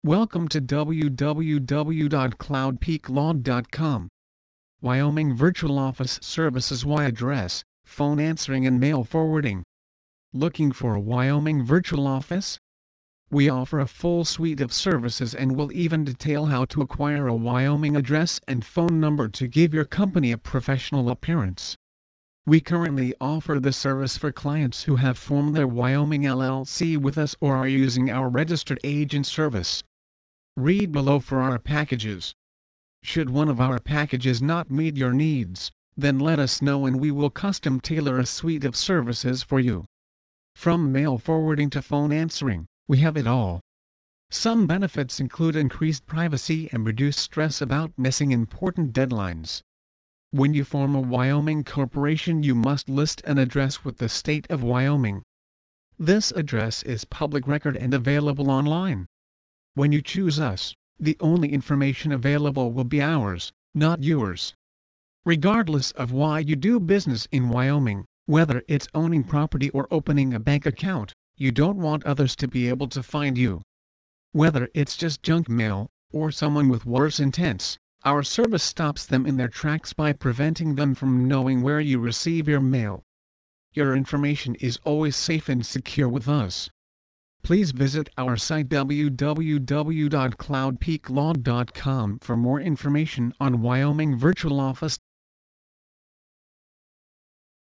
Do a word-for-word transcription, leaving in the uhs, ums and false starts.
Welcome to w w w dot cloud peak log dot com. Wyoming Virtual Office Services via address, phone answering and mail forwarding. Looking for a Wyoming Virtual Office? We offer a full suite of services and will even detail how to acquire a Wyoming address and phone number to give your company a professional appearance. We currently offer the service for clients who have formed their Wyoming L L C with us or are using our registered agent service. Read below for our packages. Should one of our packages not meet your needs, then let us know and we will custom tailor a suite of services for you. From mail forwarding to phone answering, we have it all. Some benefits include increased privacy and reduced stress about missing important deadlines. When you form a Wyoming corporation, you must list an address with the state of Wyoming. This address is public record and available online. When you choose us, the only information available will be ours, not yours. Regardless of why you do business in Wyoming, whether it's owning property or opening a bank account, you don't want others to be able to find you. Whether it's just junk mail, or someone with worse intents, our service stops them in their tracks by preventing them from knowing where you receive your mail. Your information is always safe and secure with us. Please visit our site w w w dot cloud peak log dot com for more information on Wyoming Virtual Office.